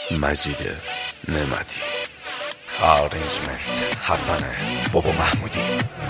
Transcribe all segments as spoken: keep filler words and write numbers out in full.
مجید نعمتی. آرنجمنت حسن بابا محمودی.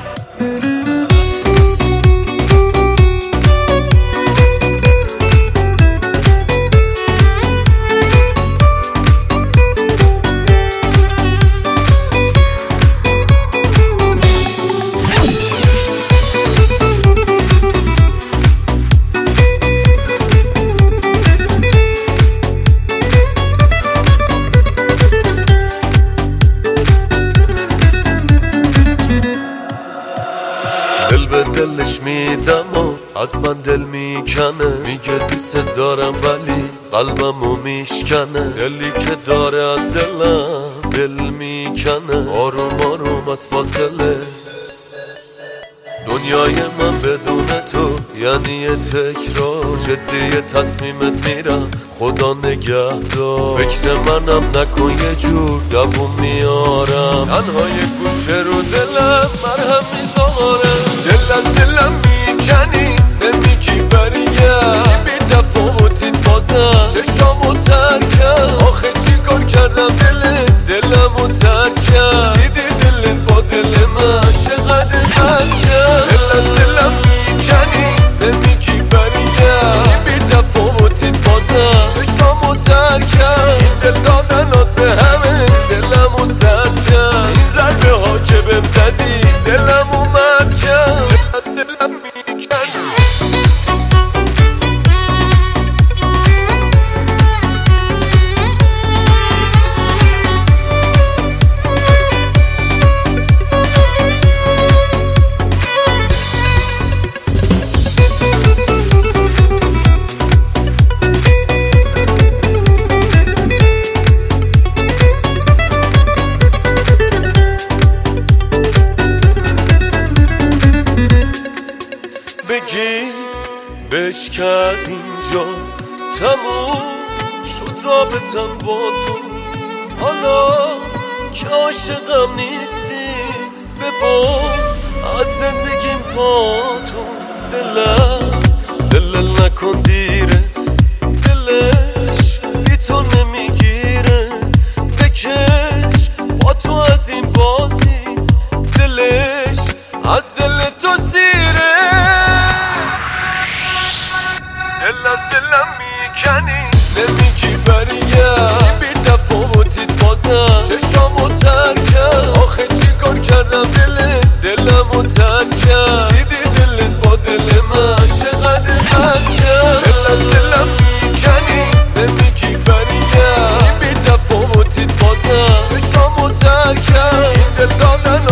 دل به دلش میدم و از من دل میکنه، میگه دوست دارم ولی قلبمو میشکنه. دلی که داره از دلم دل میکنه، آروم آروم از فاصله. دنیای من بدون تو یعنی یه تکرار، جدی تصمیمت میرم خدا نگهدار. فکر منم نکن یه جور دووم میارم، تنها یه گوشه رو دلم مرهم میذارم. دل از دلم میکنی نمیگی بریم، بی تفاوتیت بازم چشامو ترکم. آخه چی کار کردم دل دلمو ترک کرد؟ دیدی دلت با دل من چقدر بد کرد. دل از دلم میکنی نمیگی بریم، بی تفاوتیت بازم چشامو ترک کرد. این دل دادنات به همه دلمو زد کرد، این ضربه ها که بهم زدی دلمو مد کرد. دلم میکنی بگی بهش که از اینجا تموم شد رابطم با تو. حالا که عاشقم نیستی ببر از زندگیم پا تو. دلم دل نکن دیره، دلش بی تو نمیگیره. بکش با تو از این بازی، دلش از دل تو سیره. دل از دلم میکنی نمیگی بریم، بی تفاوتیت بازم چشامو ترک کرد. آخه چی کار کردم دل دلمو ترک کرد؟ دیدی دلت با دل من چقدر بد کرد. دل از دلم میکنی نمیگی بریم، بی تفاوتیت بازم چشامو ترک کرد. این دل دادن